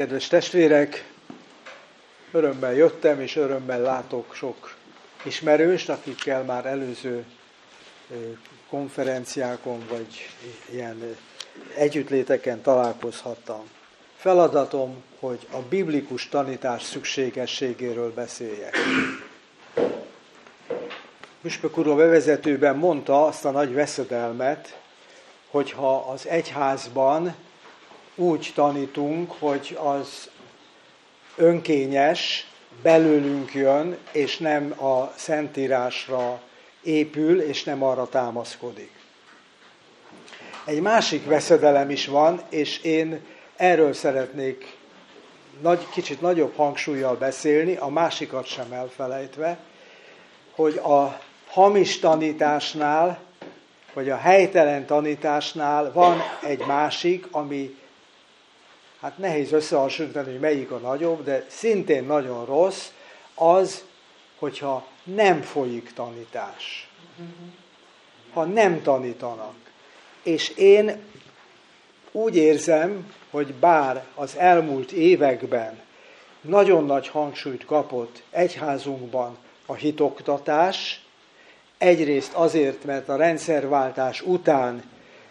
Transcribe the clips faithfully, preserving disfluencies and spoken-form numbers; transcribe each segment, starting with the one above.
Kedves testvérek, örömmel jöttem, és örömmel látok sok ismerőst, akikkel már előző konferenciákon vagy ilyen együttléteken találkozhattam. Feladatom, hogy a biblikus tanítás szükségességéről beszéljek. Püspök úr a bevezetőben mondta azt a nagy veszedelmet, hogyha az egyházban úgy tanítunk, hogy az önkényes, belőlünk jön, és nem a Szentírásra épül, és nem arra támaszkodik. Egy másik veszedelem is van, és én erről szeretnék nagy, kicsit nagyobb hangsúllyal beszélni, a másikat sem elfelejtve, hogy a hamis tanításnál, vagy a helytelen tanításnál van egy másik, ami, hát nehéz összehasonlítani, hogy melyik a nagyobb, de szintén nagyon rossz, az, hogyha nem folyik tanítás. Ha nem tanítanak. És én úgy érzem, hogy bár az elmúlt években nagyon nagy hangsúlyt kapott egyházunkban a hitoktatás, egyrészt azért, mert a rendszerváltás után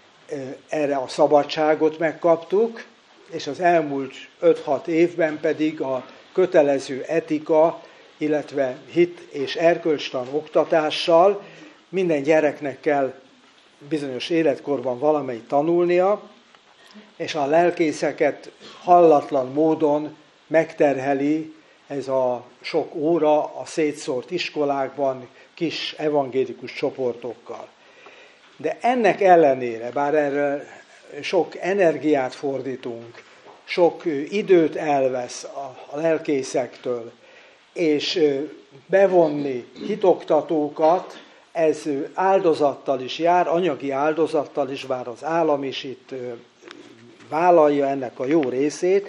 erre a szabadságot megkaptuk, és az elmúlt öt-hat évben pedig a kötelező etika, illetve hit és erkölcstan oktatással minden gyereknek kell bizonyos életkorban valamelyik tanulnia, és a lelkészeket hallatlan módon megterheli ez a sok óra a szétszórt iskolákban, kis evangélikus csoportokkal. De ennek ellenére, bár erre sok energiát fordítunk, sok időt elvesz a lelkészektől, és bevonni hitoktatókat, ez áldozattal is jár, anyagi áldozattal is, bár az állam is itt vállalja ennek a jó részét.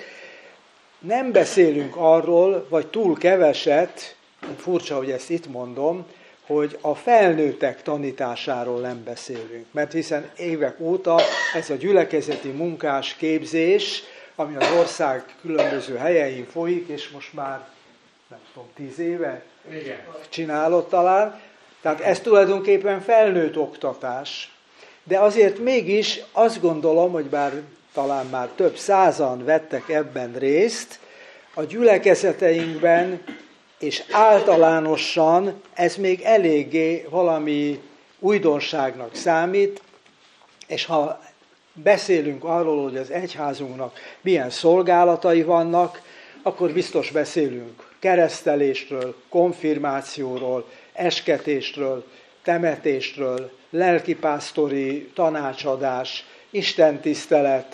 Nem beszélünk arról, vagy túl keveset, furcsa, hogy ezt itt mondom, hogy a felnőttek tanításáról nem beszélünk. Mert hiszen évek óta ez a gyülekezeti munkás képzés, ami az ország különböző helyein folyik, és most már, nem tudom, tíz éve Igen. csinálott talán. Tehát ez tulajdonképpen felnőtt oktatás. De azért mégis azt gondolom, hogy bár talán már több százan vettek ebben részt, a gyülekezeteinkben és általánosan ez még eléggé valami újdonságnak számít, és ha beszélünk arról, hogy az egyházunknak milyen szolgálatai vannak, akkor biztos beszélünk keresztelésről, konfirmációról, esketésről, temetésről, lelkipásztori tanácsadás, istentisztelet,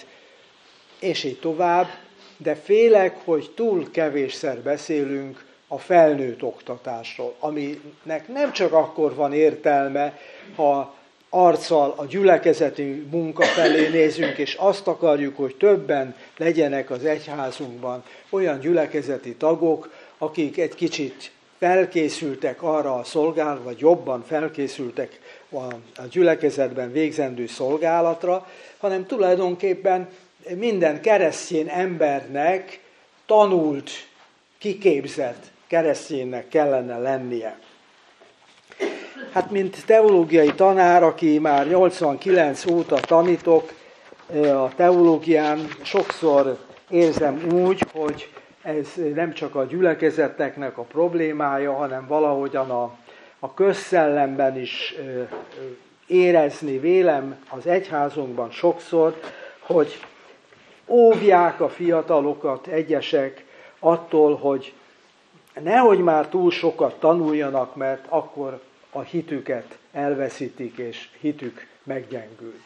és így tovább, de félek, hogy túl kevésszer beszélünk a felnőtt oktatásról, aminek nem csak akkor van értelme, ha arccal a gyülekezeti munka felé nézünk, és azt akarjuk, hogy többen legyenek az egyházunkban olyan gyülekezeti tagok, akik egy kicsit felkészültek arra a szolgálatra, vagy jobban felkészültek a gyülekezetben végzendő szolgálatra, hanem tulajdonképpen minden keresztény embernek tanult, kiképzett kereszténynek kellene lennie. Hát mint teológiai tanár, aki már nyolcvankilenc óta tanítok a teológián, sokszor érzem úgy, hogy ez nem csak a gyülekezeteknek a problémája, hanem valahogyan a, a közszellemben is érezni vélem az egyházunkban sokszor, hogy óvják a fiatalokat egyesek attól, hogy nehogy már túl sokat tanuljanak, mert akkor a hitüket elveszítik, és hitük meggyengül.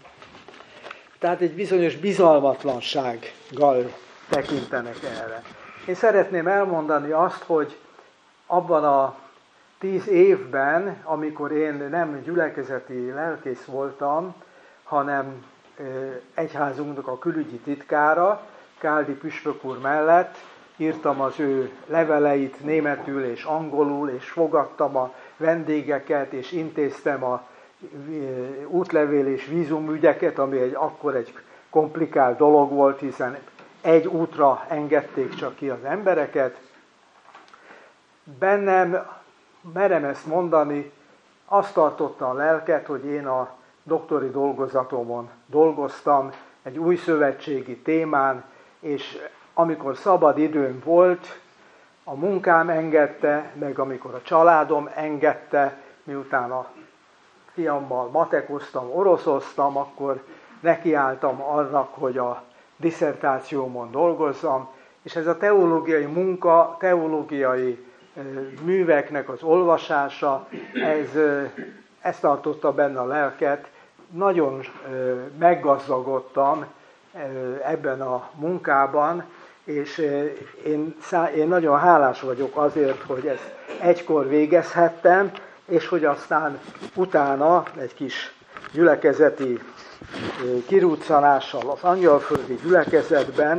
Tehát egy bizonyos bizalmatlansággal tekintenek erre. Én szeretném elmondani azt, hogy abban a tíz évben, amikor én nem gyülekezeti lelkész voltam, hanem egyházunknak a külügyi titkára, Káldi püspök úr mellett, írtam az ő leveleit németül és angolul, és fogadtam a vendégeket, és intéztem a útlevél és vízumügyeket, ami egy, akkor egy komplikált dolog volt, hiszen egy útra engedték csak ki az embereket. Bennem, merem ezt mondani, azt tartotta a lelket, hogy én a doktori dolgozatomon dolgoztam, egy új szövetségi témán, és amikor szabad időm volt, a munkám engedte, meg amikor a családom engedte, miután a fiammal matekoztam, oroszoztam, akkor nekiálltam annak, hogy a disszertációmon dolgozzam, és ez a teológiai munka, teológiai műveknek az olvasása, ez, ez tartotta benne a lelket. Nagyon meggazdagodtam ebben a munkában, és én, én nagyon hálás vagyok azért, hogy ezt egykor végezhettem, és hogy aztán utána egy kis gyülekezeti kiruccanással az angyalföldi gyülekezetben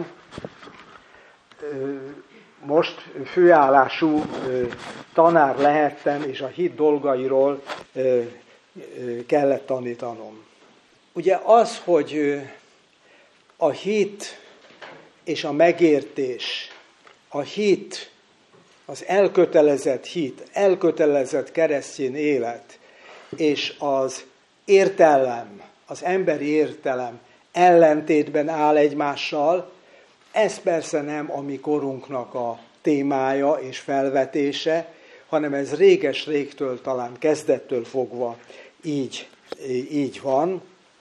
most főállású tanár lehettem, és a hit dolgairól kellett tanítanom. Ugye az, hogy a hit és a megértés, a hit, az elkötelezett hit, elkötelezett keresztény élet, és az értelem, az emberi értelem ellentétben áll egymással, ez persze nem a mi korunknak a témája és felvetése, hanem ez réges-régtől, talán kezdettől fogva így, így van.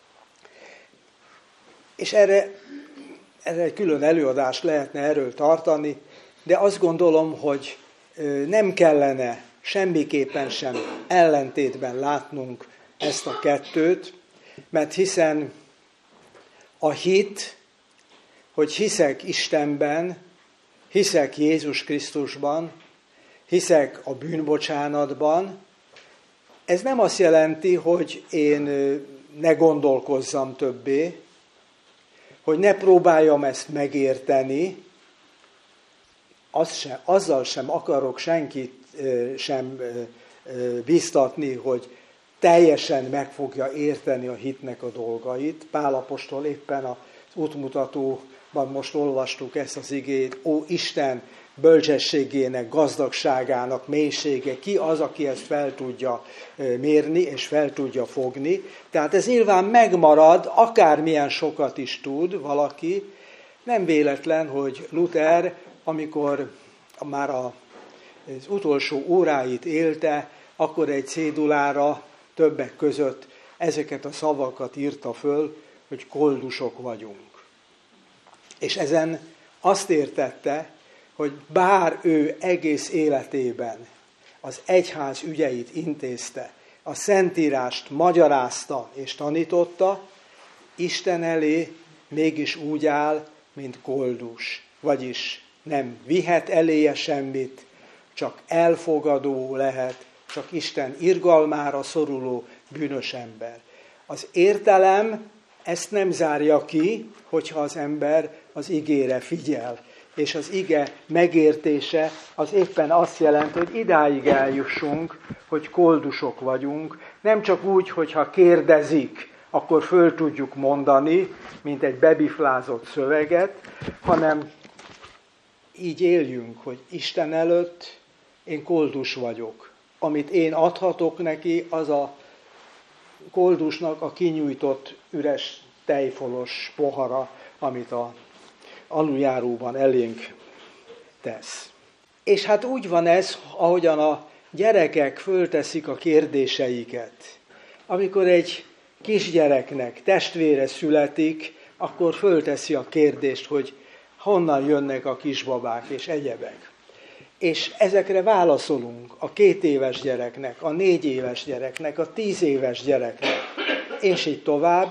És erre, erre egy külön előadást lehetne erről tartani, de azt gondolom, hogy nem kellene semmiképpen sem ellentétben látnunk ezt a kettőt, mert hiszen a hit, hogy hiszek Istenben, hiszek Jézus Krisztusban, hiszek a bűnbocsánatban, ez nem azt jelenti, hogy én ne gondolkozzam többé, hogy ne próbáljam ezt megérteni, az sem, azzal sem akarok senkit sem biztatni, hogy teljesen meg fogja érteni a hitnek a dolgait. Pál apostol éppen az útmutatóban most olvastuk ezt az igét, ó Isten bölcsességének, gazdagságának mélysége, ki az, aki ezt fel tudja mérni és fel tudja fogni. Tehát ez nyilván megmarad, akármilyen sokat is tud valaki. Nem véletlen, hogy Luther, amikor már az utolsó óráit élte, akkor egy cédulára többek között ezeket a szavakat írta föl, hogy koldusok vagyunk. És ezen azt értette, hogy bár ő egész életében az egyház ügyeit intézte, a Szentírást magyarázta és tanította, Isten elé mégis úgy áll, mint koldus. Vagyis nem vihet eléje semmit, csak elfogadó lehet, csak Isten irgalmára szoruló bűnös ember. Az értelem ezt nem zárja ki, hogyha az ember az igére figyel. És az ige megértése az éppen azt jelenti, hogy idáig eljussunk, hogy koldusok vagyunk. Nem csak úgy, hogyha kérdezik, akkor föl tudjuk mondani, mint egy bebiflázott szöveget, hanem így éljünk, hogy Isten előtt én koldus vagyok. Amit én adhatok neki, az a koldusnak a kinyújtott üres tejfolos pohara, amit a aluljáróban elénk tesz. És hát úgy van ez, ahogyan a gyerekek fölteszik a kérdéseiket. Amikor egy kisgyereknek testvére születik, akkor fölteszi a kérdést, hogy honnan jönnek a kisbabák és egyebek. És ezekre válaszolunk a két éves gyereknek, a négy éves gyereknek, a tíz éves gyereknek, és így tovább.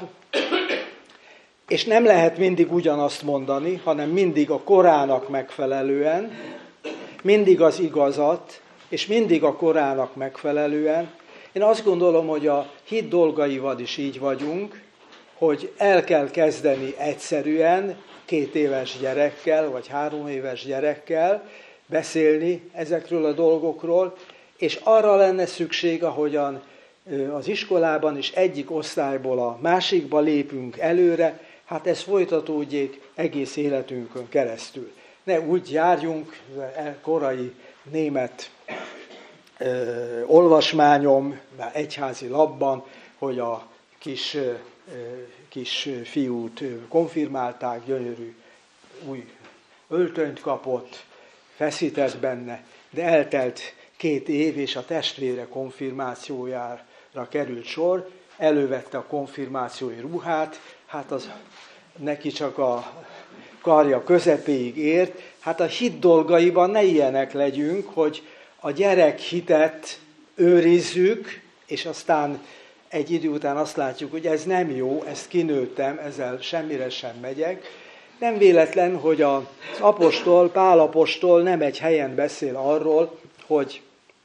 És nem lehet mindig ugyanazt mondani, hanem mindig a korának megfelelően, mindig az igazat, és mindig a korának megfelelően. Én azt gondolom, hogy a hit dolgaival is így vagyunk, hogy el kell kezdeni egyszerűen két éves gyerekkel, vagy három éves gyerekkel beszélni ezekről a dolgokról, és arra lenne szükség, ahogyan az iskolában is egyik osztályból a másikba lépünk előre, hát ez folytatódjék egész életünkön keresztül. Ne úgy járjunk, korai német ö, olvasmányom, egyházi labban, hogy a kis, ö, kis fiút konfirmálták, gyönyörű új öltönyt kapott, feszített benne, de eltelt két év, és a testvére konfirmációjára került sor, elővette a konfirmációi ruhát, hát az neki csak a karja közepéig ért. Hát a hit dolgaiban ne ilyenek legyünk, hogy a gyerek hitet őrizzük, és aztán egy idő után azt látjuk, hogy ez nem jó, ezt kinőttem, ezzel semmire sem megyek. Nem véletlen, hogy az apostol, Pál apostol nem egy helyen beszél arról, hogy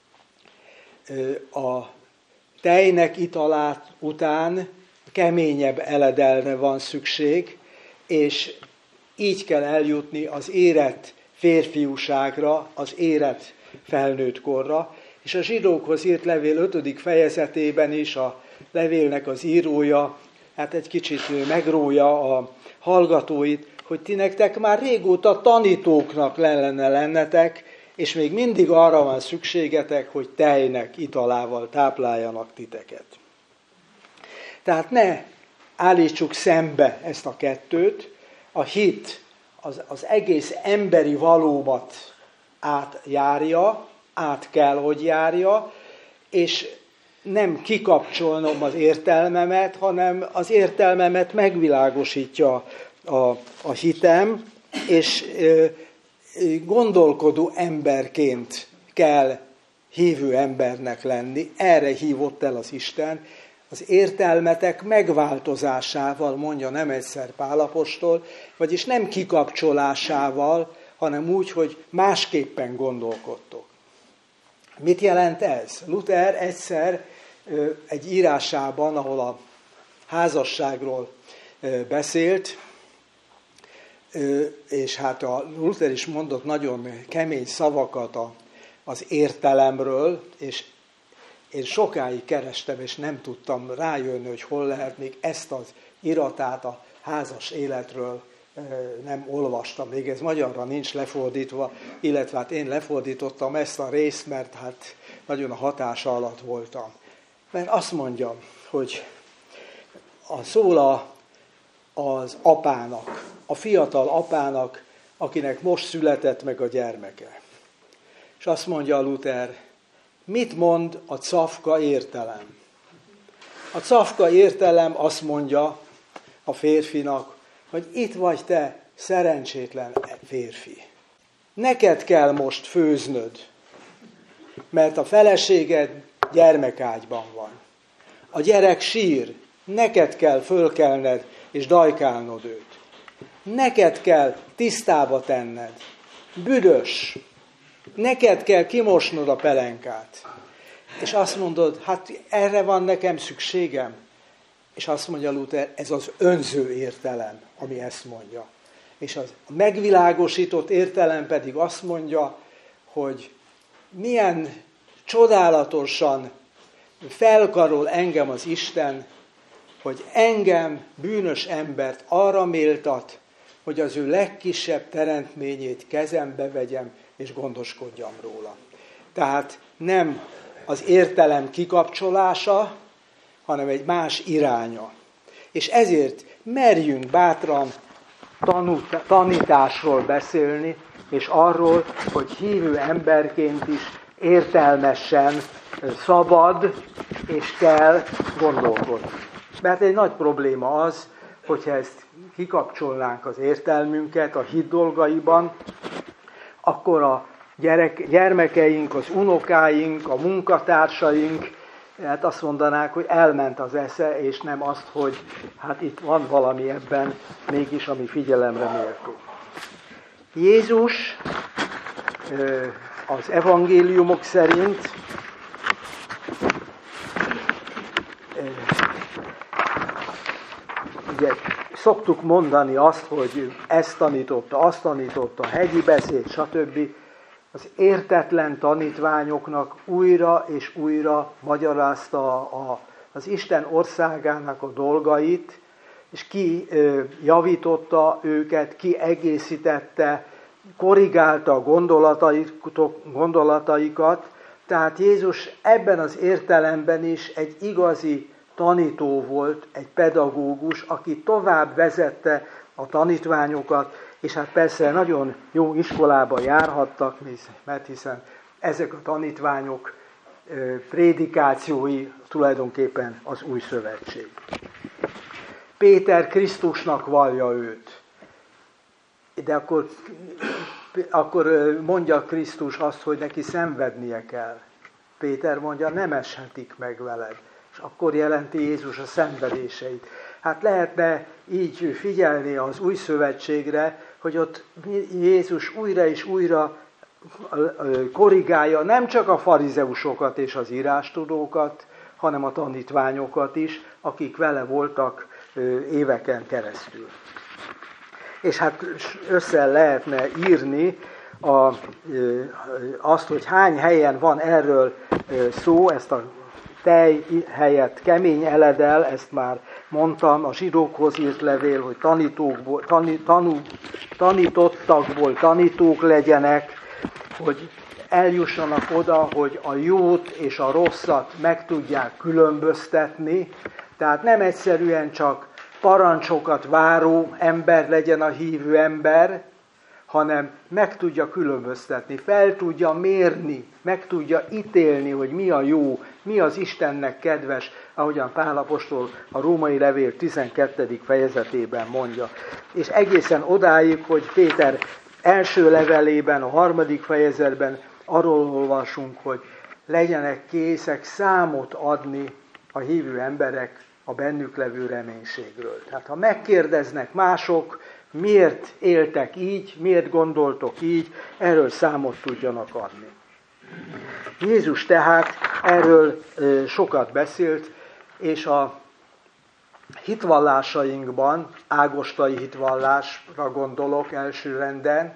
a tejnek italát után keményebb eledelre van szükség, és így kell eljutni az érett férfiúságra, az érett felnőtt korra. És a zsidókhoz írt levél ötödik fejezetében is a levélnek az írója, hát egy kicsit megrója a hallgatóit, hogy ti nektek már régóta tanítóknak lenne lennetek, és még mindig arra van szükségetek, hogy tejnek, italával tápláljanak titeket. Tehát ne állítsuk szembe ezt a kettőt, a hit az, az egész emberi valómat átjárja, át kell, hogy járja, és nem kikapcsolnom az értelmemet, hanem az értelmemet megvilágosítja a, a hitem, és ö, gondolkodó emberként kell hívő embernek lenni. Erre hívott el az Isten, az értelmetek megváltozásával, mondja nem egyszer Pál apostol, vagyis nem kikapcsolásával, hanem úgy, hogy másképpen gondolkodtok. Mit jelent ez? Luther egyszer egy írásában, ahol a házasságról beszélt, és hát a Luther is mondott nagyon kemény szavakat az értelemről, és én sokáig kerestem, és nem tudtam rájönni, hogy hol lehet még ezt az iratát a házas életről nem olvastam. Még ez magyarra nincs lefordítva, illetve hát én lefordítottam ezt a részt, mert hát nagyon a hatása alatt voltam. Mert azt mondja, hogy a szól a, az apának, a fiatal apának, akinek most született meg a gyermeke. És azt mondja a Luther, mit mond a cafka értelem? A cafka értelem azt mondja a férfinak, hogy itt vagy te, szerencsétlen férfi. Neked kell most főznöd, mert a feleséged gyermekágyban van. A gyerek sír, neked kell fölkelned és dajkálnod őt. Neked kell tisztába tenned. Büdös. Neked kell kimosnod a pelenkát. És azt mondod, hát erre van nekem szükségem. És azt mondja Luther, ez az önző értelem, ami ezt mondja. És az a megvilágosított értelem pedig azt mondja, hogy milyen csodálatosan felkarol engem az Isten, hogy engem, bűnös embert arra méltat, hogy az ő legkisebb teremtményét kezembe vegyem, és gondoskodjam róla. Tehát nem az értelem kikapcsolása, hanem egy más iránya. És ezért merjünk bátran tanút, tanításról beszélni, és arról, hogy hívő emberként is értelmesen szabad és kell gondolkodni. Mert egy nagy probléma az, hogyha ezt kikapcsolnánk az értelmünket a hit dolgaiban, akkor a gyerek, gyermekeink, az unokáink, a munkatársaink, hát azt mondanák, hogy elment az esze, és nem azt, hogy hát itt van valami ebben, mégis ami figyelemre méltó. Jézus az evangéliumok szerint ugye szoktuk mondani azt, hogy ezt tanította, azt tanította, hegyi beszéd, stb. Az értetlen tanítványoknak újra és újra magyarázta a, az Isten országának a dolgait, és ki javította őket, ki egészítette, korrigálta a gondolataikat. Tehát Jézus ebben az értelemben is egy igazi tanító volt, egy pedagógus, aki tovább vezette a tanítványokat, és hát persze nagyon jó iskolába járhattak, mert hiszen ezek a tanítványok prédikációi tulajdonképpen az új szövetség. Péter Krisztusnak vallja őt. De akkor, akkor mondja Krisztus azt, hogy neki szenvednie kell. Péter mondja, nem eshetik meg veled. És akkor jelenti Jézus a szenvedéseit. Hát lehetne így figyelni az új szövetségre, hogy ott Jézus újra és újra korrigálja nem csak a farizeusokat és az írástudókat, hanem a tanítványokat is, akik vele voltak éveken keresztül. És hát össze lehetne írni a, azt, hogy hány helyen van erről szó, ezt a tej helyett kemény eledel, ezt már mondtam, a zsidókhoz írt levél, hogy tanítókból, tanú, tanú, tanítottakból tanítók legyenek, hogy eljussanak oda, hogy a jót és a rosszat meg tudják különböztetni, tehát nem egyszerűen csak parancsokat váró ember legyen a hívő ember, hanem meg tudja különböztetni, fel tudja mérni, meg tudja ítélni, hogy mi a jó, mi az Istennek kedves, ahogyan Pál apostol a római levél tizenkettedik fejezetében mondja. És egészen odáig, hogy Péter első levelében, a harmadik fejezetben arról olvasunk, hogy legyenek készek számot adni a hívő emberek a bennük levő reménységről. Tehát ha megkérdeznek mások, miért éltek így, miért gondoltok így, erről számot tudjanak adni. Jézus tehát erről sokat beszélt, és a hitvallásainkban, ágostai hitvallásra gondolok elsőrenden,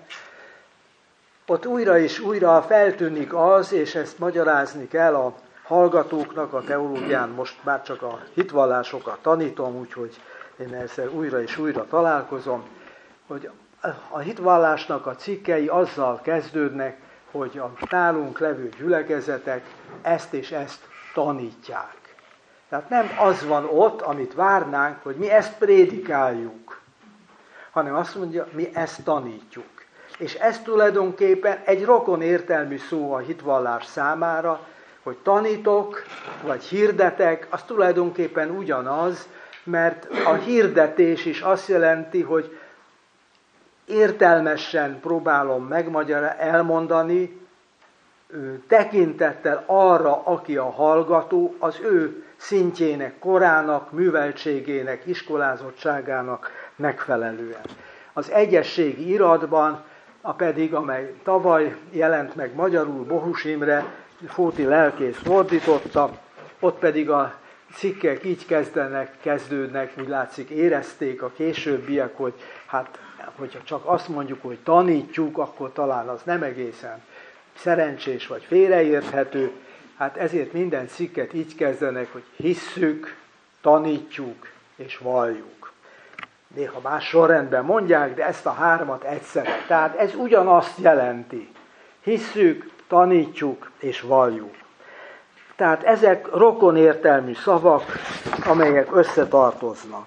ott újra és újra feltűnik az, és ezt magyarázni kell a hallgatóknak, a teológián most már csak a hitvallásokat tanítom, úgyhogy én ezzel újra és újra találkozom, hogy a hitvallásnak a cikkei azzal kezdődnek, hogy a nálunk levő gyülekezetek ezt és ezt tanítják. Tehát nem az van ott, amit várnánk, hogy mi ezt prédikáljuk, hanem azt mondja, mi ezt tanítjuk. És ez tulajdonképpen egy rokon értelmű szó a hitvallás számára, hogy tanítok, vagy hirdetek, az tulajdonképpen ugyanaz, mert a hirdetés is azt jelenti, hogy értelmesen próbálom megmagyarázni, elmondani, tekintettel arra, aki a hallgató, az ő szintjének, korának, műveltségének, iskolázottságának megfelelően. Az egyességi iratban, a pedig, amely tavaly jelent meg magyarul Bohus Imre, Fóti lelkész fordította, ott pedig a cikkek így kezdenek, kezdődnek, úgy látszik érezték a későbbiek, hogy hát, hogyha csak azt mondjuk, hogy tanítjuk, akkor talán az nem egészen szerencsés vagy félreérthető. Hát ezért minden cikket így kezdenek, hogy hisszük, tanítjuk és valljuk. Néha más sorrendben mondják, de ezt a hármat egyszerre. Tehát ez ugyanazt jelenti. Hisszük, tanítjuk és valljuk. Tehát ezek rokon értelmű szavak, amelyek összetartoznak.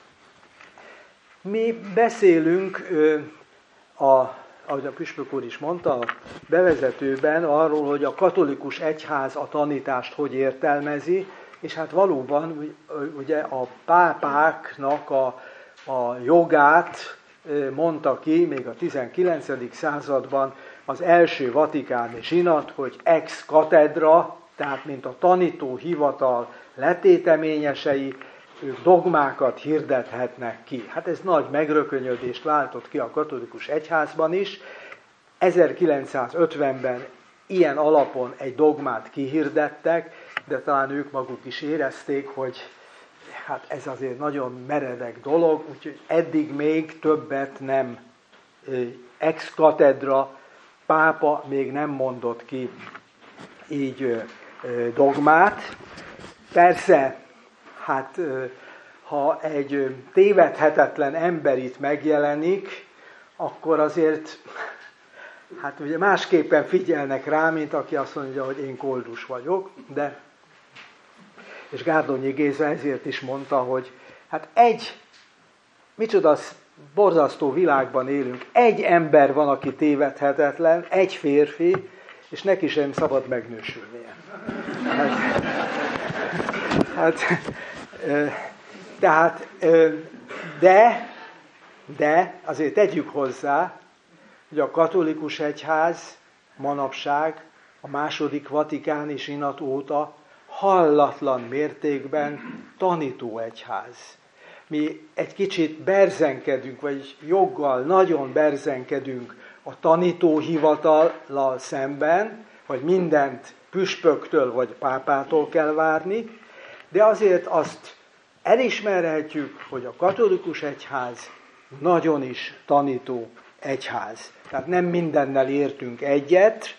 Mi beszélünk, a, ahogy a püspök úr is mondta, a bevezetőben arról, hogy a katolikus egyház a tanítást hogy értelmezi, és hát valóban ugye a pápáknak a, a jogát mondta ki, még a tizenkilencedik században az első vatikáni zsinat, hogy ex cathedra, tehát mint a tanító hivatal letéteményesei, ők dogmákat hirdethetnek ki. Hát ez nagy megrökönyödést váltott ki a katolikus egyházban is. ezerkilencszázötvenben ilyen alapon egy dogmát kihirdettek, de talán ők maguk is érezték, hogy hát ez azért nagyon meredek dolog, úgyhogy eddig még többet nem ex cathedra, pápa még nem mondott ki így dogmát. Persze, hát ha egy tévedhetetlen ember itt megjelenik, akkor azért, hát ugye másképpen figyelnek rá, mint aki azt mondja, hogy én koldus vagyok, de, és Gárdonyi Géza ezért is mondta, hogy hát egy, micsoda borzasztó világban élünk, egy ember van, aki tévedhetetlen, egy férfi, és neki sem szabad megnősülnie. Hát, hát, tehát, de, de azért tegyük hozzá, hogy a katolikus egyház manapság a második vatikáni zsinat óta hallatlan mértékben tanító egyház. Mi egy kicsit berzenkedünk, vagy joggal nagyon berzenkedünk a tanítóhivatallal szemben, hogy mindent püspöktől vagy pápától kell várni, de azért azt elismerhetjük, hogy a katolikus egyház nagyon is tanító egyház. Tehát nem mindennel értünk egyet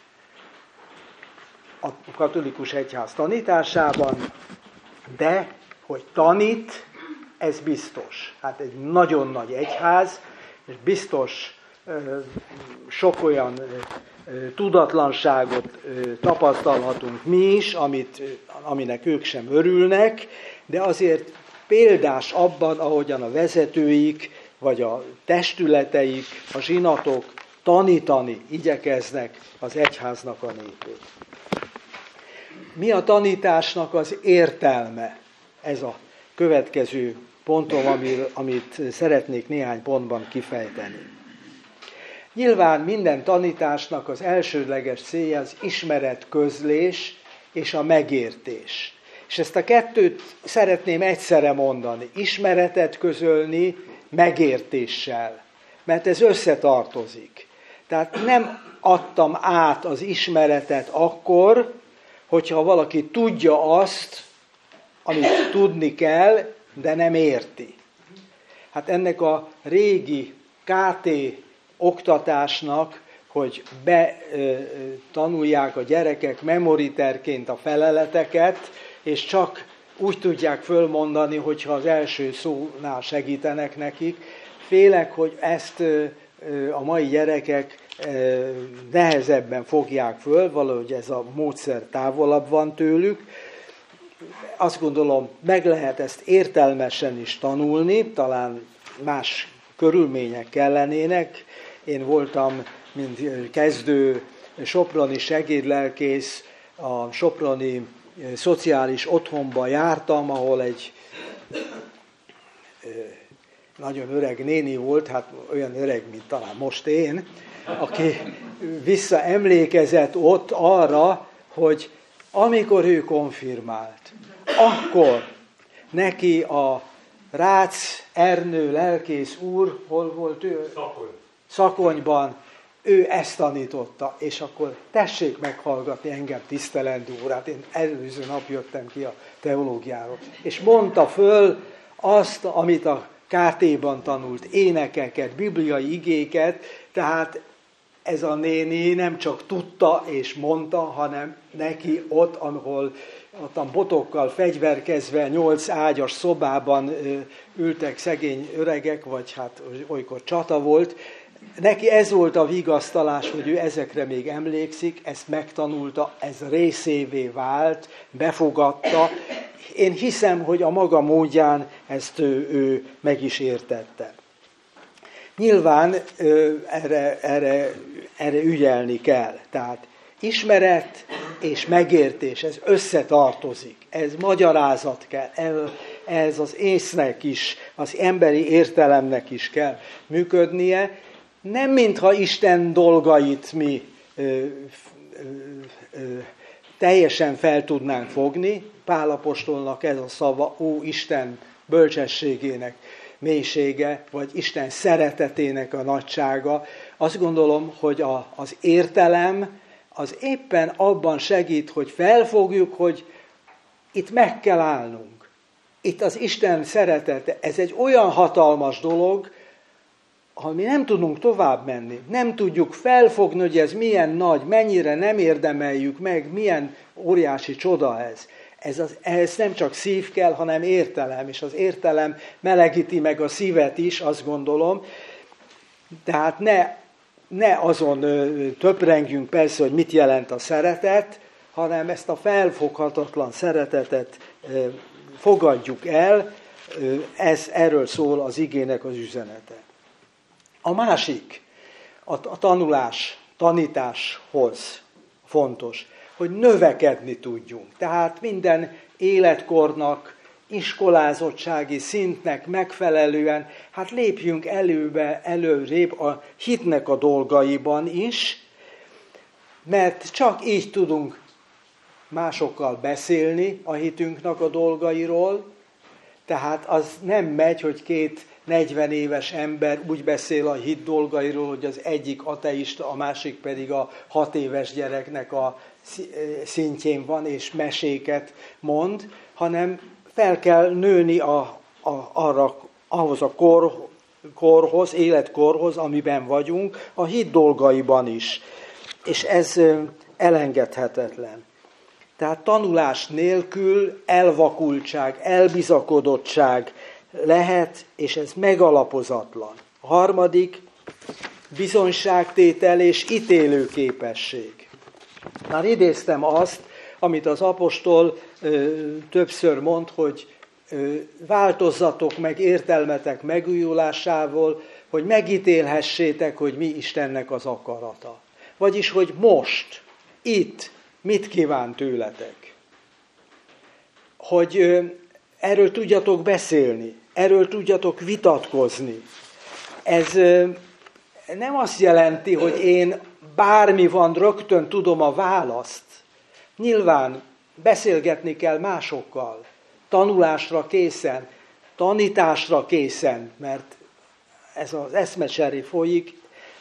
a katolikus egyház tanításában, de hogy tanít, ez biztos. Hát egy nagyon nagy egyház, és biztos sok olyan tudatlanságot tapasztalhatunk mi is, amit, aminek ők sem örülnek, de azért példás abban, ahogyan a vezetőik, vagy a testületeik, a zsinatok tanítani igyekeznek az egyháznak a népét. Mi a tanításnak az értelme? Ez a következő pontom, amit szeretnék néhány pontban kifejteni. Nyilván minden tanításnak az elsődleges célja az ismeretközlés és a megértés. És ezt a kettőt szeretném egyszerre mondani. Ismeretet közölni megértéssel, mert ez összetartozik. Tehát nem adtam át az ismeretet akkor, hogyha valaki tudja azt, amit tudni kell, de nem érti. Hát ennek a régi ká té oktatásnak, hogy betanulják a gyerekek memoriterként a feleleteket, és csak úgy tudják fölmondani, hogyha az első szónál segítenek nekik. Félek, hogy ezt a mai gyerekek nehezebben fogják föl, valahogy ez a módszer távolabb van tőlük. Azt gondolom, meg lehet ezt értelmesen is tanulni, talán más körülmények kellenének. Én voltam, mint kezdő soproni segédlelkész, a soproni szociális otthonba jártam, ahol egy nagyon öreg néni volt, hát olyan öreg, mint talán most én, aki visszaemlékezett ott arra, hogy amikor ő konfirmált, akkor neki a Rácz Ernő lelkész úr, hol volt ő? Szakony. Szakonyban, ő ezt tanította, és akkor tessék meghallgatni engem tisztelendő órát. Én előző nap jöttem ki a teológiáról. És mondta föl azt, amit a ká té-ban tanult, énekeket, bibliai igéket, tehát ez a néni nem csak tudta és mondta, hanem neki ott, ahol ottan botokkal fegyverkezve nyolc ágyas szobában ültek szegény öregek, vagy hát olykor csata volt, neki ez volt a vigasztalás, hogy ő ezekre még emlékszik, ezt megtanulta, ez részévé vált, befogadta. Én hiszem, hogy a maga módján ezt ő, ő meg is értette. Nyilván erre, erre, erre ügyelni kell. Tehát ismeret és megértés, ez összetartozik. Ez magyarázat kell. Ez az észnek is, az emberi értelemnek is kell működnie. Nem mintha Isten dolgait mi ö, ö, ö, teljesen fel tudnánk fogni. Pál apostolnak ez a szava, ó Isten bölcsességének mélysége, vagy Isten szeretetének a nagysága. Azt gondolom, hogy a, az értelem az éppen abban segít, hogy felfogjuk, hogy itt meg kell állnunk. Itt az Isten szeretete, ez egy olyan hatalmas dolog, ha mi nem tudunk tovább menni, nem tudjuk felfogni, hogy ez milyen nagy, mennyire nem érdemeljük meg, milyen óriási csoda ez. Ez, az, ez nem csak szív kell, hanem értelem, és az értelem melegíti meg a szívet is, azt gondolom. Tehát ne, ne azon töprengjünk persze, hogy mit jelent a szeretet, hanem ezt a felfoghatatlan szeretetet fogadjuk el, ez, erről szól az igének az üzenete. A másik, a tanulás, tanításhoz fontos, hogy növekedni tudjunk. Tehát minden életkornak, iskolázottsági szintnek megfelelően, hát lépjünk előbe, előrébb a hitnek a dolgaiban is, mert csak így tudunk másokkal beszélni a hitünknek a dolgairól, tehát az nem megy, hogy két negyven éves ember úgy beszél a hit dolgairól, hogy az egyik ateista, a másik pedig a hat éves gyereknek a szintjén van, és meséket mond, hanem fel kell nőni a, a, arra, ahhoz a kor, korhoz, életkorhoz, amiben vagyunk, a hit dolgaiban is. És ez elengedhetetlen. Tehát tanulás nélkül elvakultság, elbizakodottság lehet, és ez megalapozatlan. A harmadik, bizonyságtétel és ítélőképesség. Már idéztem azt, amit az apostol ö, többször mond, hogy ö, változzatok meg értelmetek megújulásával, hogy megítélhessétek, hogy mi Istennek az akarata. Vagyis, hogy most, itt, mit kíván tőletek? Hogy ö, erről tudjatok beszélni, erről tudjatok vitatkozni. Ez ö, nem azt jelenti, hogy én bármi van, rögtön tudom a választ. Nyilván beszélgetni kell másokkal, tanulásra készen, tanításra készen, mert ez az eszmecsere folyik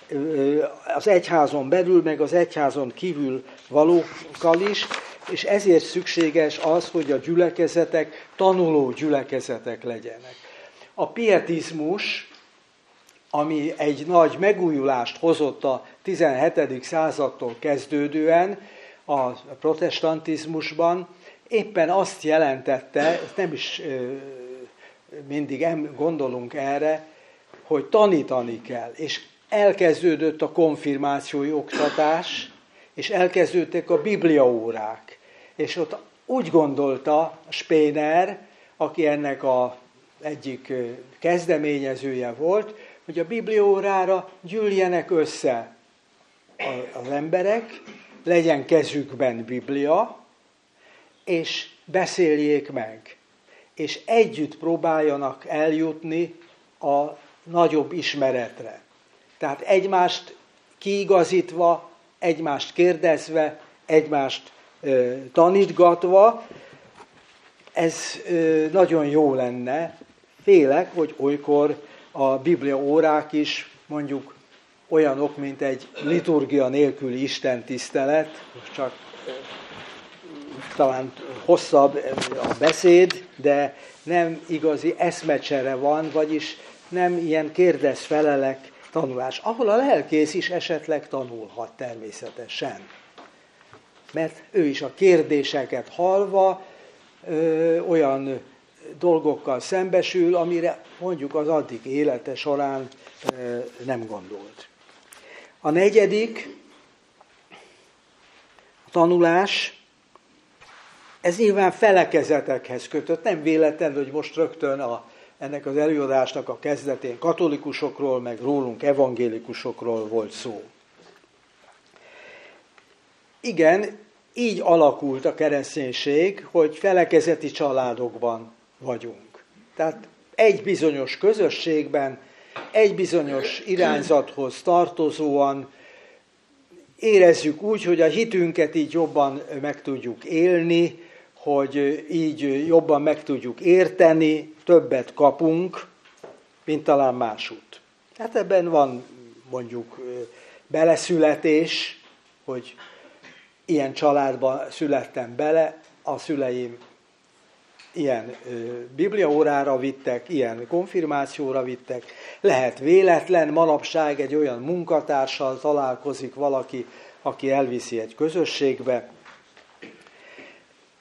az egyházon belül, meg az egyházon kívül valókkal is, és ezért szükséges az, hogy a gyülekezetek tanuló gyülekezetek legyenek. A pietizmus, ami egy nagy megújulást hozott a tizenhetedik századtól kezdődően a protestantizmusban, éppen azt jelentette, nem is mindig gondolunk erre, hogy tanítani kell. És elkezdődött a konfirmációi oktatás, és elkezdődtek a bibliaórák. És ott úgy gondolta Spener, aki ennek a egyik kezdeményezője volt, hogy a bibliaórára gyűljenek össze az emberek, legyen kezükben Biblia, és beszéljék meg, és együtt próbáljanak eljutni a nagyobb ismeretre. Tehát egymást kiigazítva, egymást kérdezve, egymást ö, tanítgatva, ez ö, nagyon jó lenne. Félek, hogy olykor a Biblia órák is mondjuk olyanok, mint egy liturgia nélküli istentisztelet, csak talán hosszabb a beszéd, de nem igazi eszmecsere van, vagyis nem ilyen kérdez-felelek tanulás, ahol a lelkész is esetleg tanulhat természetesen. Mert ő is a kérdéseket hallva ö, olyan dolgokkal szembesül, amire mondjuk az addig élete során ö, nem gondolt. A negyedik, a tanulás, ez nyilván felekezetekhez kötött, nem véletlen, hogy most rögtön a, ennek az előadásnak a kezdetén katolikusokról, meg rólunk evangélikusokról volt szó. Igen, így alakult a kereszténység, hogy felekezeti családokban vagyunk. Tehát egy bizonyos közösségben, egy bizonyos irányzathoz tartozóan érezzük úgy, hogy a hitünket így jobban meg tudjuk élni, hogy így jobban meg tudjuk érteni, többet kapunk, mint talán másút. Hát ebben van mondjuk beleszületés, hogy ilyen családban születtem bele, a szüleim ilyen bibliaórára vittek, ilyen konfirmációra vittek. Lehet véletlen, manapság egy olyan munkatársal találkozik valaki, aki elviszi egy közösségbe.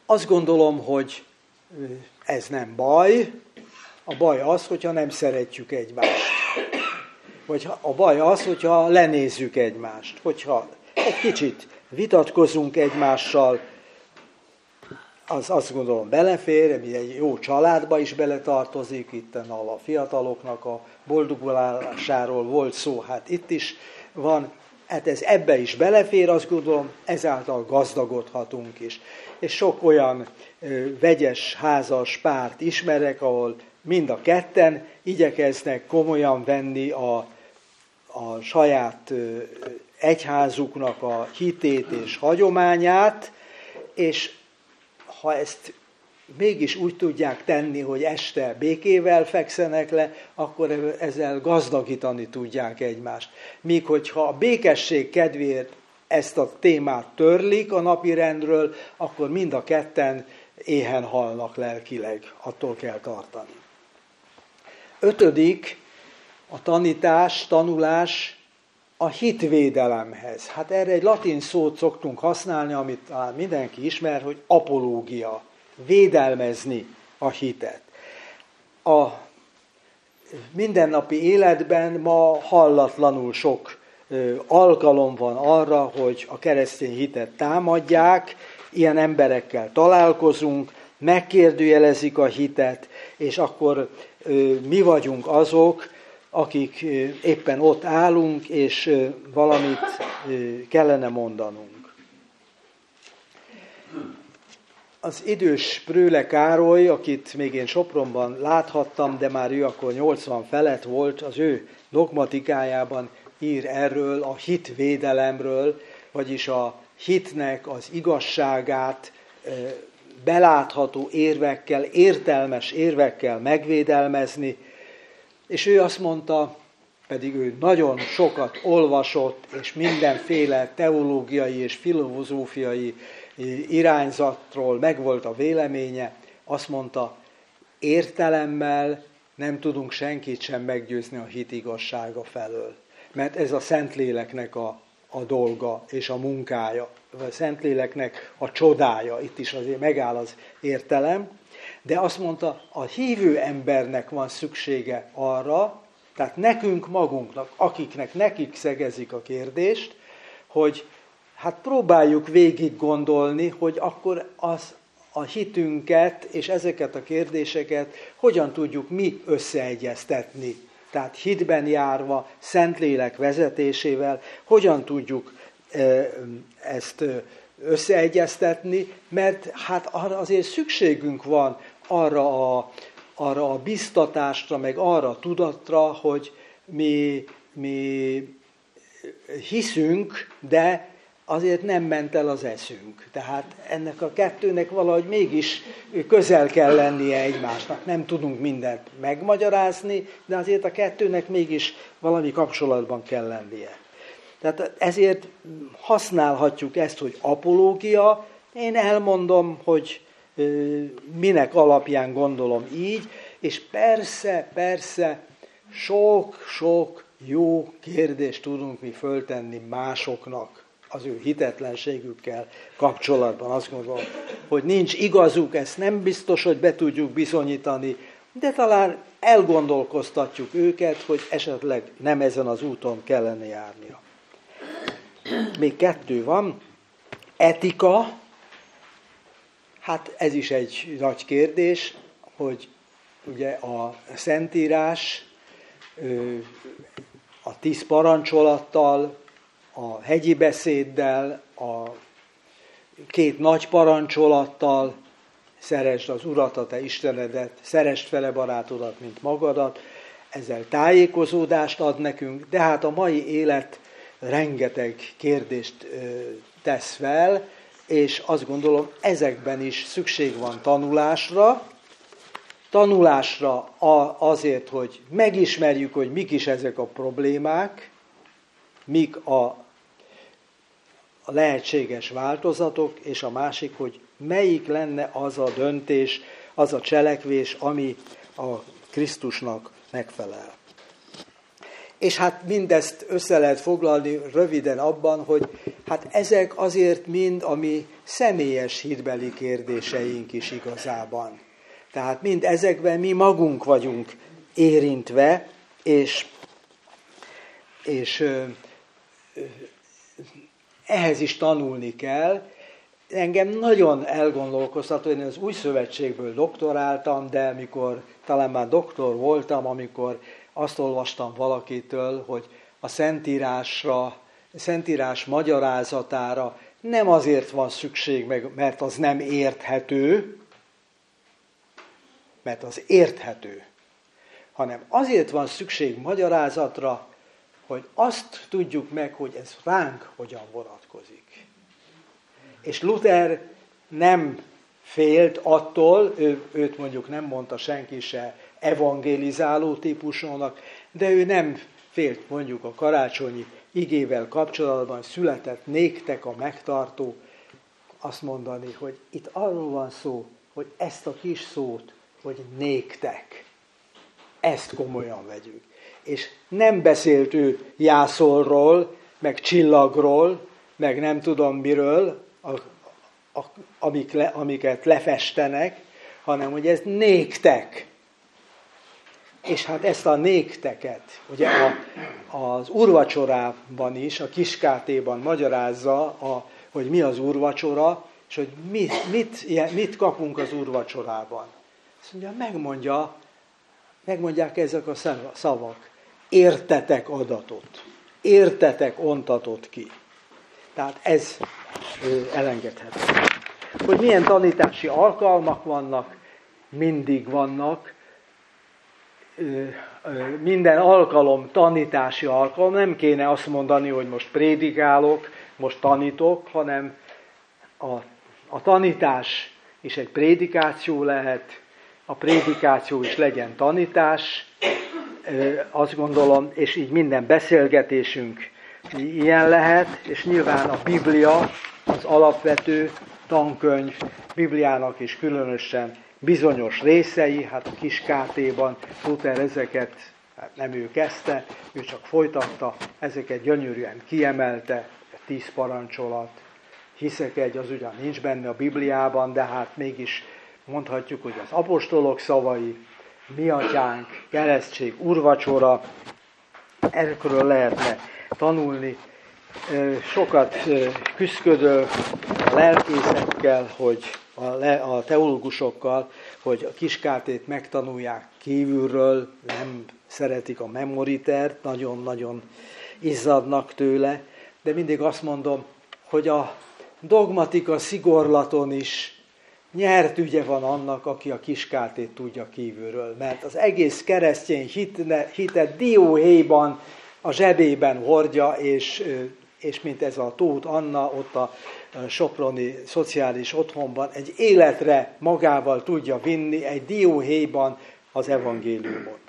Azt gondolom, hogy ez nem baj. A baj az, hogyha nem szeretjük egymást. Vagy a baj az, hogyha lenézzük egymást. Hogyha egy kicsit vitatkozunk egymással, az azt gondolom belefér, ami egy jó családba is beletartozik, itt a fiataloknak a boldogulásáról volt szó, hát itt is van, hát ez ebbe is belefér, azt gondolom, ezáltal gazdagodhatunk is. És sok olyan ö, vegyes házas párt ismerek, ahol mind a ketten igyekeznek komolyan venni a, a saját ö, egyházuknak a hitét és hagyományát, és ha ezt mégis úgy tudják tenni, hogy este békével fekszenek le, akkor ezzel gazdagítani tudják egymást. Míg hogyha a békesség kedvéért ezt a témát törlik a napirendről, akkor mind a ketten éhen halnak lelkileg, attól kell tartani. Ötödik, a tanítás, tanulás a hitvédelemhez. Hát erre egy latin szót szoktunk használni, amit talán mindenki ismer, hogy apológia, védelmezni a hitet. A mindennapi életben ma hallatlanul sok alkalom van arra, hogy a keresztény hitet támadják, ilyen emberekkel találkozunk, megkérdőjelezik a hitet, és akkor mi vagyunk azok, akik éppen ott állunk, és valamit kellene mondanunk. Az idős Prőle Károly, akit még én Sopronban láthattam, de már ő akkor nyolcvan felett volt, az ő dogmatikájában ír erről, a hitvédelemről, vagyis a hitnek az igazságát belátható érvekkel, értelmes érvekkel megvédelmezni, és ő azt mondta, pedig ő nagyon sokat olvasott, és mindenféle teológiai és filozófiai irányzatról megvolt a véleménye, azt mondta, értelemmel nem tudunk senkit sem meggyőzni a hit igazsága felől. Mert ez a Szentléleknek a, a dolga és a munkája, a Szentléleknek a csodája, itt is azért megáll az értelem, de azt mondta, a hívő embernek van szüksége arra, tehát nekünk magunknak, akiknek nekik szegezik a kérdést, hogy hát próbáljuk végig gondolni, hogy akkor az a hitünket és ezeket a kérdéseket hogyan tudjuk mi összeegyeztetni. Tehát hitben járva, Szentlélek vezetésével, hogyan tudjuk ezt összeegyeztetni, mert hát azért szükségünk van arra a, arra a biztatásra, meg arra a tudatra, hogy mi, mi hiszünk, de azért nem ment el az eszünk. Tehát ennek a kettőnek valahogy mégis közel kell lennie egymásnak. Nem tudunk mindent megmagyarázni, de azért a kettőnek mégis valami kapcsolatban kell lennie. Tehát ezért használhatjuk ezt, hogy apológia. Én elmondom, hogy minek alapján gondolom így, és persze, persze sok-sok jó kérdést tudunk mi föltenni másoknak az ő hitetlenségükkel kapcsolatban. Azt gondolom, hogy nincs igazuk, ezt nem biztos, hogy be tudjuk bizonyítani, de talán elgondolkoztatjuk őket, hogy esetleg nem ezen az úton kellene járnia. Még kettő van. Etika. Hát ez is egy nagy kérdés, hogy ugye a Szentírás a tíz parancsolattal, a hegyi beszéddel, a két nagy parancsolattal, szeresd az Urat, a te Istenedet, szeresd fele barátodat, mint magadat, ezzel tájékozódást ad nekünk, de hát a mai élet rengeteg kérdést tesz fel, és azt gondolom, ezekben is szükség van tanulásra, tanulásra azért, hogy megismerjük, hogy mik is ezek a problémák, mik a, a lehetséges változatok, és a másik, hogy melyik lenne az a döntés, az a cselekvés, ami a Krisztusnak megfelel. És hát mindezt össze lehet foglalni röviden abban, hogy hát ezek azért mind a mi személyes hitbeli kérdéseink is igazában. Tehát mind ezekben mi magunk vagyunk érintve, és, és ö, ö, ehhez is tanulni kell. Engem nagyon elgondolkoztat, hogy én az Új Szövetségből doktoráltam, de mikor talán már doktor voltam, amikor azt olvastam valakitől, hogy a Szentírásra, a Szentírás magyarázatára nem azért van szükség, mert az nem érthető, mert az érthető, hanem azért van szükség magyarázatra, hogy azt tudjuk meg, hogy ez ránk hogyan vonatkozik. És Luther nem félt attól, ő, őt mondjuk nem mondta senki se evangélizáló típusúnak, de ő nem félt mondjuk a karácsonyi igével kapcsolatban, született néktek a megtartó, azt mondani, hogy itt arról van szó, hogy ezt a kis szót, hogy néktek, ezt komolyan vegyük. És nem beszélt ő jászolról, meg csillagról, meg nem tudom miről, a, a, amik le, amiket lefestenek, hanem hogy ez néktek. És hát ezt a nékteket, ugye a, az úrvacsorában is, a Kiskátéban magyarázza, a, hogy mi az úrvacsora, és hogy mit, mit, mit kapunk az úrvacsorában. Azt mondja, megmondja, megmondják ezek a szavak. Értetek adatot, értetek ontatot ki. Tehát ez elengedhető. Hogy milyen tanítási alkalmak vannak, mindig vannak. Minden alkalom tanítási alkalom, nem kéne azt mondani, hogy most prédikálok, most tanítok, hanem a, a tanítás is egy prédikáció lehet, a prédikáció is legyen tanítás, azt gondolom, és így minden beszélgetésünk ilyen lehet, és nyilván a Biblia az alapvető tankönyv, Bibliának is különösen bizonyos részei, hát a Kiskátéban Luther ezeket, hát nem ő kezdte, ő csak folytatta, ezeket gyönyörűen kiemelte, a tíz parancsolat, hiszek egy, az ugyan nincs benne a Bibliában, de hát mégis mondhatjuk, hogy az apostolok szavai, mi atyánk, keresztség, úrvacsora, erről lehetne tanulni. Sokat küszködöl a lelkészekkel, hogy a, le, a teológusokkal, hogy a Kiskátét megtanulják kívülről, nem szeretik a memoritert, nagyon-nagyon izzadnak tőle, de mindig azt mondom, hogy a dogmatika szigorlaton is nyert ügye van annak, aki a Kiskátét tudja kívülről, mert az egész keresztény hitet dióhéjban a zsebében hordja, és, és mint ez a Tóth Anna ott a soproni szociális otthonban egy életre magával tudja vinni egy dióhéjban az evangéliumot.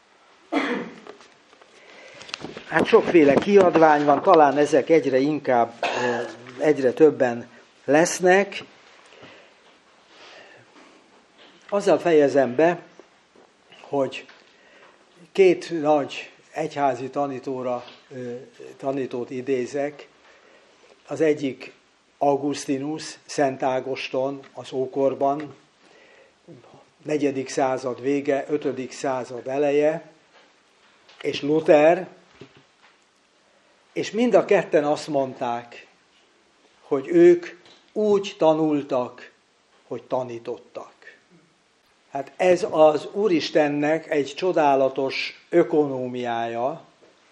Hát sokféle kiadvány van, talán ezek egyre inkább, egyre többen lesznek. Azzal fejezem be, hogy két nagy egyházi tanítóra, tanítót idézek. Az egyik Augustinus, Szent Ágoston az ókorban, negyedik század vége, ötödik század eleje, és Luther, és mind a ketten azt mondták, hogy ők úgy tanultak, hogy tanítottak. Hát ez az Úristennek egy csodálatos ökonómiája,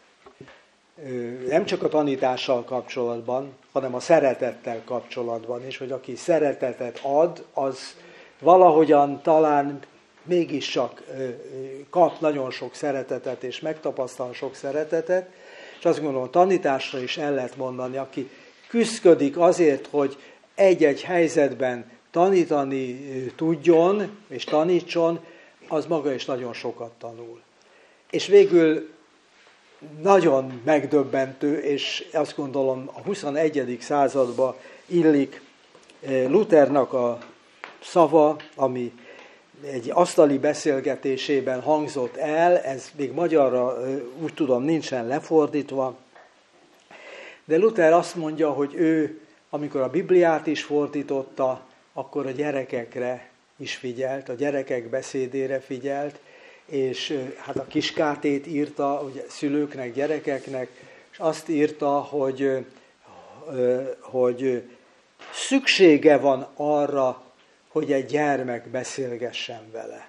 nem csak a tanítással kapcsolatban, hanem a szeretettel kapcsolatban is, hogy aki szeretetet ad, az valahogyan talán mégiscsak kap nagyon sok szeretetet, és megtapasztal sok szeretetet, és azt gondolom, tanításra is el lehet mondani, aki küszködik azért, hogy egy-egy helyzetben tanítani tudjon, és tanítson, az maga is nagyon sokat tanul. És végül nagyon megdöbbentő, és azt gondolom a huszonegyedik századba illik Luthernak a szava, ami egy asztali beszélgetésében hangzott el, ez még magyarra úgy tudom nincsen lefordítva, de Luther azt mondja, hogy ő, amikor a Bibliát is fordította, akkor a gyerekekre is figyelt, a gyerekek beszédére figyelt, és hát a Kiskátét írta, ugye szülőknek, gyerekeknek, és azt írta, hogy, hogy szüksége van arra, hogy egy gyermek beszélgessen vele.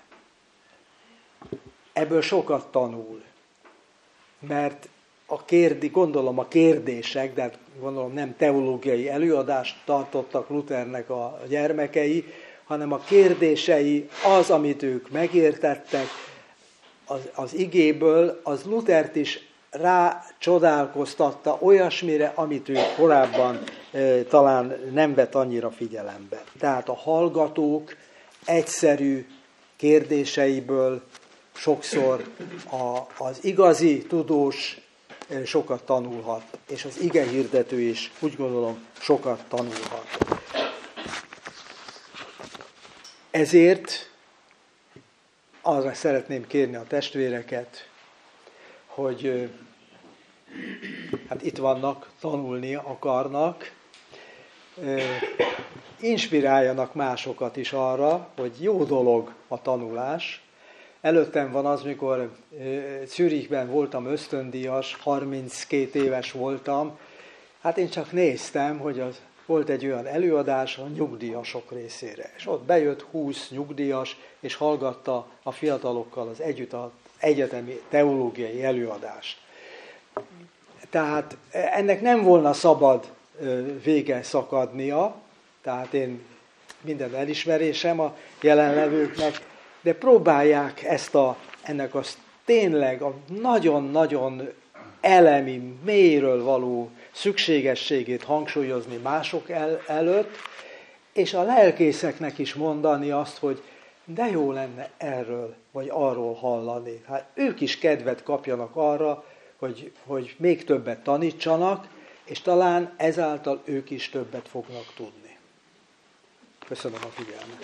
Ebből sokat tanul, mert a kérdi, gondolom a kérdések, de gondolom nem teológiai előadást tartottak Luthernek a gyermekei, hanem a kérdései, az, amit ők megértettek az, az igéből, az Luthert is rá csodálkoztatta olyasmire, amit ő korábban e, talán nem vett annyira figyelembe. Tehát a hallgatók egyszerű kérdéseiből sokszor a, az igazi tudós e, sokat tanulhat, és az ige hirdető is úgy gondolom sokat tanulhat. Ezért arra szeretném kérni a testvéreket, hogy hát itt vannak, tanulni akarnak, inspiráljanak másokat is arra, hogy jó dolog a tanulás. Előttem van az, mikor Zürichben voltam ösztöndíjas, harminckét éves voltam, hát én csak néztem, hogy az volt egy olyan előadás a nyugdíjasok részére. És ott bejött húsz nyugdíjas, és hallgatta a fiatalokkal az együtt a egyetemi teológiai előadást. Tehát ennek nem volna szabad vége szakadnia, tehát én minden elismerésem a jelenlevőknek, de próbálják ezt a, ennek a tényleg a nagyon-nagyon elemi, mélyről való szükségességét hangsúlyozni mások el, előtt, és a lelkészeknek is mondani azt, hogy de jó lenne erről, vagy arról hallani. Hát ők is kedvet kapjanak arra, hogy, hogy még többet tanítsanak, és talán ezáltal ők is többet fognak tudni. Köszönöm a figyelmet.